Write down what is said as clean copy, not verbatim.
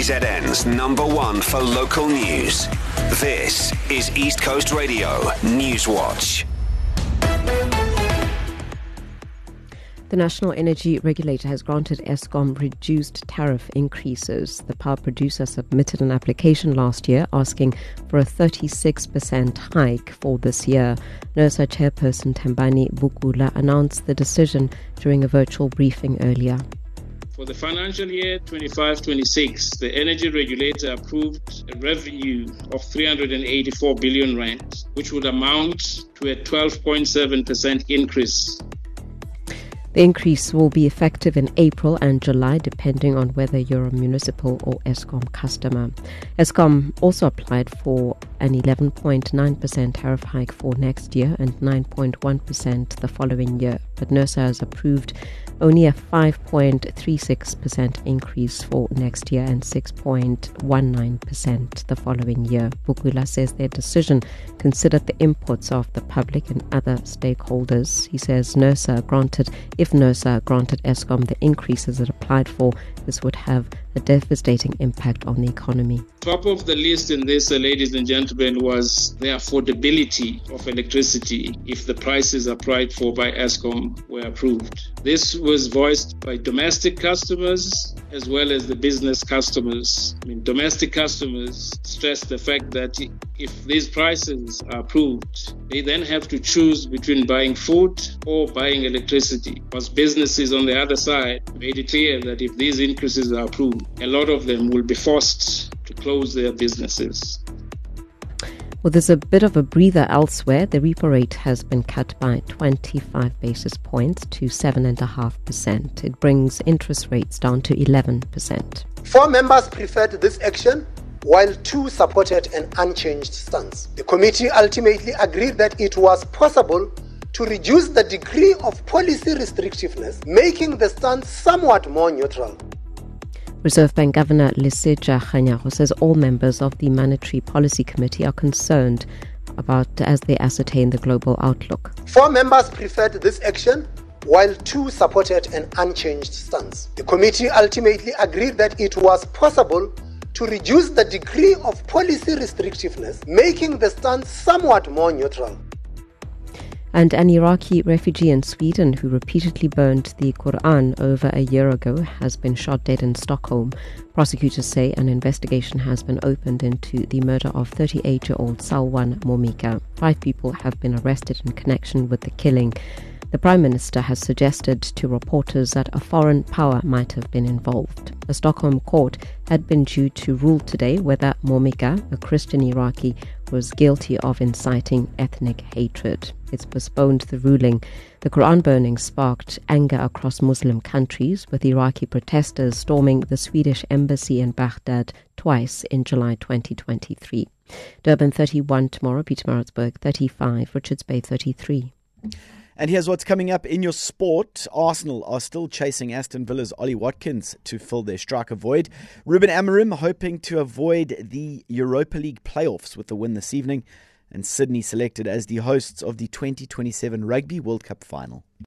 KZN's #1 for local news. This is East Coast Radio News Watch. The National Energy Regulator has granted Eskom reduced tariff increases. The power producer submitted an application last year asking for a 36% hike for this year. NERSA chairperson Thembani Bukula announced the decision during a virtual briefing earlier. For the financial year 25-26, the Energy Regulator approved a revenue of 384 billion rand, which would amount to a 12.7% increase. The increase will be effective in April and July, depending on whether you're a municipal or Eskom customer. Eskom also applied for an 11.9% tariff hike for next year and 9.1% the following year, but NERSA has approved only a 5.36% increase for next year and 6.19% the following year. Bukula says their decision considered the inputs of the public and other stakeholders. He says if NERSA granted Eskom the increases it applied for, this would have a devastating impact on the economy. Top of the list in this, ladies and gentlemen, was the affordability of electricity if the prices applied for by Eskom were approved. This was voiced by domestic customers as well as the business customers. Domestic customers stressed the fact that if these prices are approved, they then have to choose between buying food or buying electricity. Because businesses on the other side made it clear that if these increases are approved, a lot of them will be forced to close their businesses. Well, there's a bit of a breather elsewhere. The repo rate has been cut by 25 basis points to 7.5%. It brings interest rates down to 11%. 4 members preferred this action, while 2 supported an unchanged stance. The committee ultimately agreed that it was possible to reduce the degree of policy restrictiveness, making the stance somewhat more neutral. Reserve Bank Governor Lesetja Kganyago says all members of the Monetary Policy Committee are concerned as they ascertain the global outlook. 4 members preferred this action, while 2 supported an unchanged stance. The committee ultimately agreed that it was possible to reduce the degree of policy restrictiveness, making the stance somewhat more neutral. And an Iraqi refugee in Sweden who repeatedly burned the Quran over a year ago has been shot dead in Stockholm. Prosecutors say an investigation has been opened into the murder of 38-year-old Salwan Momika. 5 people have been arrested in connection with the killing. The Prime Minister has suggested to reporters that a foreign power might have been involved. A Stockholm court had been due to rule today whether Momika, a Christian Iraqi, was guilty of inciting ethnic hatred. It's postponed the ruling. The Quran burning sparked anger across Muslim countries, with Iraqi protesters storming the Swedish embassy in Baghdad twice in July 2023. Durban 31 tomorrow, Pietermaritzburg 35, Richards Bay 33. And here's what's coming up in your sport. Arsenal are still chasing Aston Villa's Ollie Watkins to fill their striker void. Ruben Amorim hoping to avoid the Europa League playoffs with the win this evening. And Sydney selected as the hosts of the 2027 Rugby World Cup final.